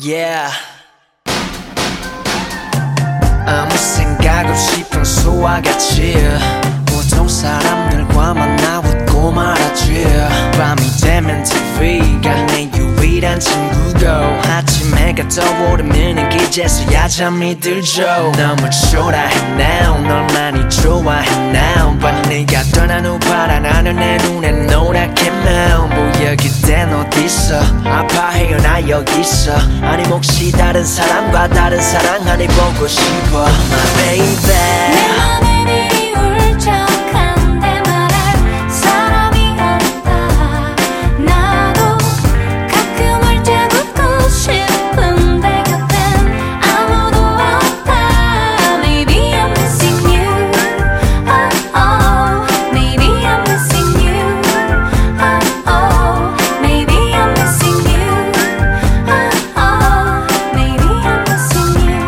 yeah. 아무 생각 없이 평소와 같이 보통 사람들과 만나 웃고 말하지. 밤이 되면 TV가 내 유일한 친구고 아침 해가 떠오르면 기재서야 잠이 들죠. 너무 초라해 now 널 많이 좋아해 now but 네가 떠난 후 파란 하늘 내 눈에 노랗게 보여. 그댄 어딨어 아파해요 나 여기 있어. 아니 혹시 다른 사람과 다른 사랑 아니 보고 싶어 my baby. 내 맘에 미리 울적한데 말할 사람이 없다. 나도 가끔 활짝 웃고 싶은데 곁엔 아무도 없다. Maybe I'm missing you. Oh oh. Maybe I'm missing you. Oh oh. Maybe I'm missing you. Oh oh. Maybe I'm missing you.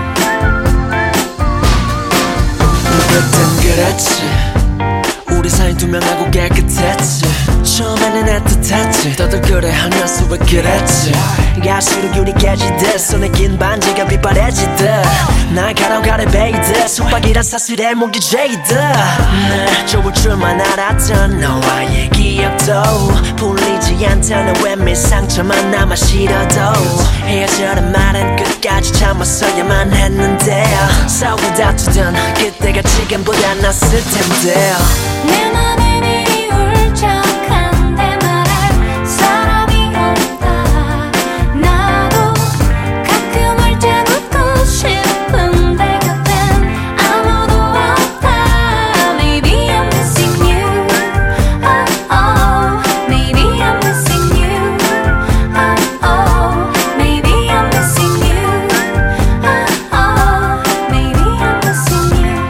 그땐 그랬지 우리 사이 투명하고 깨끗했지. 처음에는 애틋했지 너도 그래 하면서 왜 그랬지. 갈수록 유리 깨지듯 손에 긴 반지가 빛바래지듯 날 가라가래 베이듯 속박이란 사슬에 목이 죄이듯 날 좁을 줄만 알았던 너와의 기억도 풀리지 않다는 외면 상처만 남아 싫어도 헤어져란 말은 끝까지 참았어야만 했는데 싸우고 다투던 그때가 지금보다 낫을 텐데. 내 맘에 미리 울적한데 말할 사람이 없다. 나도 가끔 활짝 웃고 싶은데 곁엔 아무도 없다. Maybe I'm missing you. Oh oh. Maybe I'm missing you. Oh oh. Maybe I'm missing you. Oh oh. Maybe I'm missing you.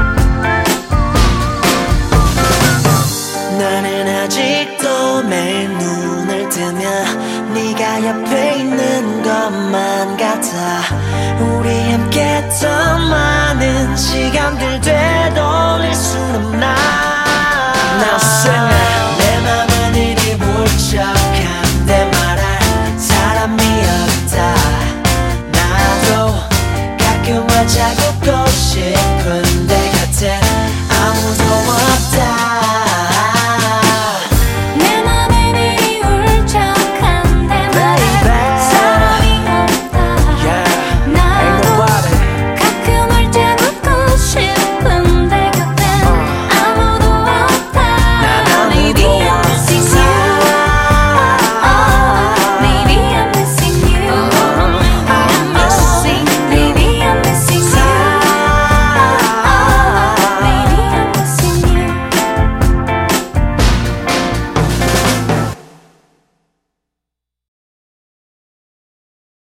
나는 아직도 매일 눈을 뜨면 네가 옆에 있는 것만 같아. 우리 함께 했던 많은 시간들 되돌릴 순 없나. Now sing it. 내 맘은 이리 울적